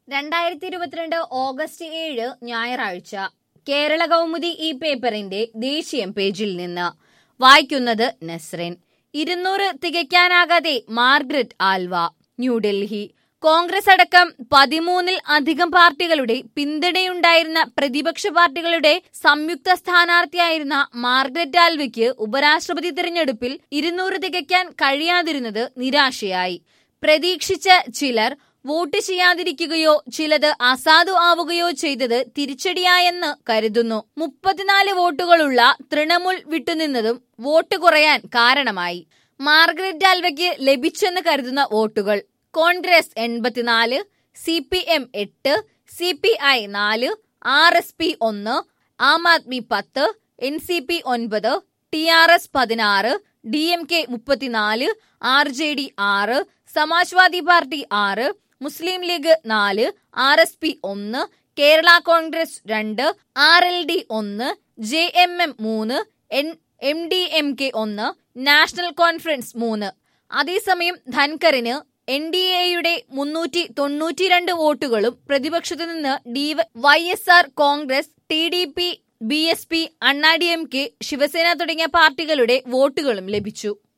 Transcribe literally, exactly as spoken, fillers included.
രണ്ടായിരത്തി ഇരുപത്തിരണ്ട് ഓഗസ്റ്റ് ഏഴ് ഞായറാഴ്ച കേരള കൗമുദി ഈ പേപ്പറിന്റെ ദേശീയം പേജിൽ നിന്ന് വായിക്കുന്നത് നസ്റിൻ. ഇരുന്നൂറ് തികയ്ക്കാനാകാതെ മാർഗ്രറ്റ് ആൽവ. ന്യൂഡൽഹി. കോൺഗ്രസ് അടക്കം പതിമൂന്നിൽ അധികം പാർട്ടികളുടെ പിന്തുണയുണ്ടായിരുന്ന പ്രതിപക്ഷ പാർട്ടികളുടെ സംയുക്ത സ്ഥാനാർത്ഥിയായിരുന്ന മാർഗ്രറ്റ് ആൽവയ്ക്ക് ഉപരാഷ്ട്രപതി തിരഞ്ഞെടുപ്പിൽ ഇരുന്നൂറ് തികയ്ക്കാൻ കഴിയാതിരുന്നത് നിരാശയായി. പ്രതീക്ഷിച്ച ചിലർ വോട്ട് ചെയ്യാതിരിക്കുകയോ ചിലത് അസാധു ആവുകയോ ചെയ്തത് തിരിച്ചടിയായെന്ന് കരുതുന്നു. മുപ്പത്തിനാല് വോട്ടുകളുള്ള തൃണമൂൽ വിട്ടുനിന്നതും വോട്ട് കുറയാൻ കാരണമായി. മാർഗ്രറ്റ് ആൽവയ്ക്ക് ലഭിച്ചെന്ന് കരുതുന്ന വോട്ടുകൾ: കോൺഗ്രസ് എൺപത്തിനാല്, സി പി എം എട്ട്, സി പി ഐ നാല്, ആർ എസ് പി ഒന്ന്, ആം ആദ്മി പത്ത്, എൻ സി പി ഒൻപത്, ടി ആർ എസ് പതിനാറ്, ഡി എം കെ മുപ്പത്തിനാല്, ആർ ജെ ഡി ആറ്, സമാജ്വാദി പാർട്ടി ആറ്, മുസ്ലിം ലീഗ് നാല്, ആർ എസ് പി ഒന്ന്, കേരള കോൺഗ്രസ് രണ്ട്, ആർ എൽ ഡി ഒന്ന്, ജെ എം എം മൂന്ന്, എം ഡി എം കെ ഒന്ന്, നാഷണൽ കോൺഫറൻസ് മൂന്ന്. അതേസമയം ധൻകറിന് എൻ ഡി എയുടെ മുന്നൂറ്റി തൊണ്ണൂറ്റി രണ്ട് വോട്ടുകളും പ്രതിപക്ഷത്തു നിന്ന് D Y S R, Congress, T D P, B S P, Anna D M K, Shiv Sena തുടങ്ങിയ പാർട്ടികളുടെ വോട്ടുകളും ലഭിച്ചു.